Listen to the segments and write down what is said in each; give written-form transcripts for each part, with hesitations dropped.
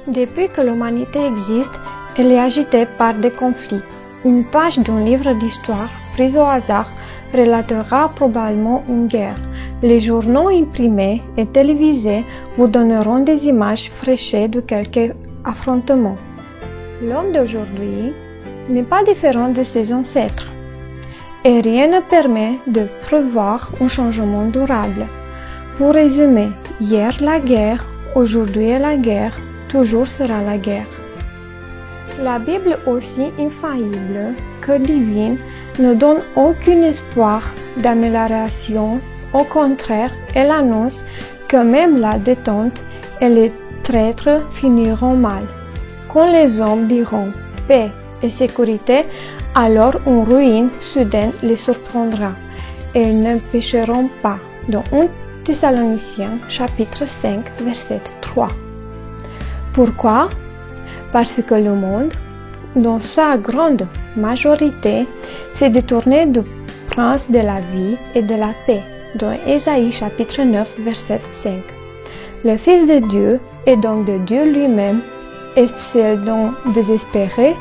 Depuis que l'humanité existe, elle est agitée par des conflits. Une page d'un livre d'histoire, prise au hasard, relatera probablement une guerre. Les journaux imprimés et télévisés vous donneront des images fraîches de quelques affrontements. L'homme d'aujourd'hui n'est pas différent de ses ancêtres. Et rien ne permet de prévoir un changement durable. Pour résumer, hier la guerre, aujourd'hui est la guerre, toujours sera la guerre. La Bible, aussi infaillible que divine, ne donne aucun espoir d'amélioration. Au contraire, elle annonce que même la détente et les traîtres finiront mal. Quand les hommes diront paix et sécurité, alors une ruine soudaine les surprendra et ils ne pécheront pas. Dans 1 Thessaloniciens chapitre 5 verset 3. Pourquoi? Parce que le monde, dans sa grande majorité, s'est détourné du prince de la vie et de la paix, dans Ésaïe chapitre 9 verset 5. Le Fils de Dieu est donc de Dieu lui-même. Est-il donc désespéré?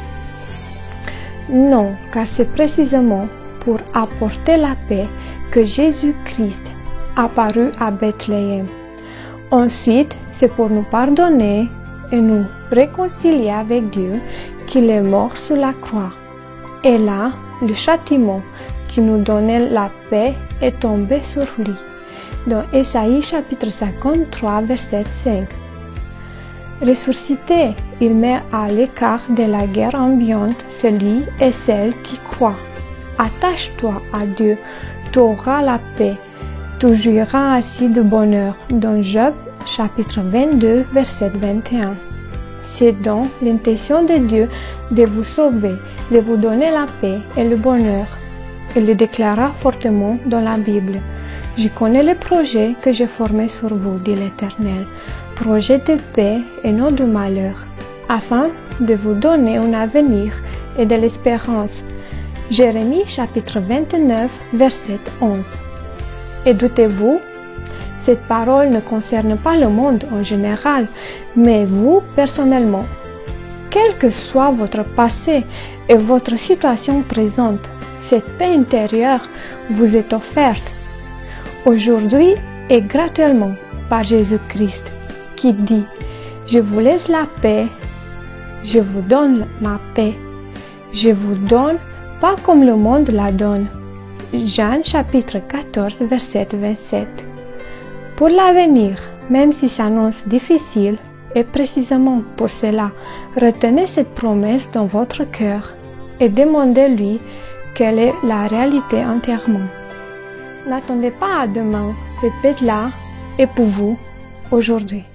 Non, car c'est précisément pour apporter la paix que Jésus-Christ apparut à Bethléem. Ensuite, c'est pour nous pardonner et nous réconcilier avec Dieu qu'il est mort sur la croix. Et là, le châtiment qui nous donnait la paix est tombé sur lui. Dans Ésaïe chapitre 53 verset 5. Ressuscité, il met à l'écart de la guerre ambiante celui et celle qui croient. Attache-toi à Dieu, tu auras la paix, tu jouiras ainsi de bonheur. Dans Job chapitre 22 verset 21. C'est donc l'intention de Dieu de vous sauver, de vous donner la paix et le bonheur. Il le déclara fortement dans la Bible. Je connais les projets que j'ai formés sur vous, dit l'Éternel, projets de paix et non de malheur, afin de vous donner un avenir et de l'espérance. Jérémie chapitre 29 verset 11. Et doutez-vous, cette parole ne concerne pas le monde en général, mais vous personnellement. Quel que soit votre passé et votre situation présente, cette paix intérieure vous est offerte aujourd'hui et gratuitement par Jésus-Christ, qui dit « Je vous laisse la paix, je vous donne ma paix, je vous donne pas comme le monde la donne. » Jean chapitre 14 verset 27. Pour l'avenir, même si ça s'annonce difficile, et précisément pour cela, retenez cette promesse dans votre cœur et demandez-lui quelle est la réalité entièrement. N'attendez pas à demain, cette paix-là est pour vous aujourd'hui.